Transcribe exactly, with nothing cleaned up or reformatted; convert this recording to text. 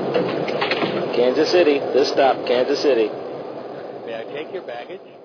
Kansas City. This stop, Kansas City. May I take your baggage?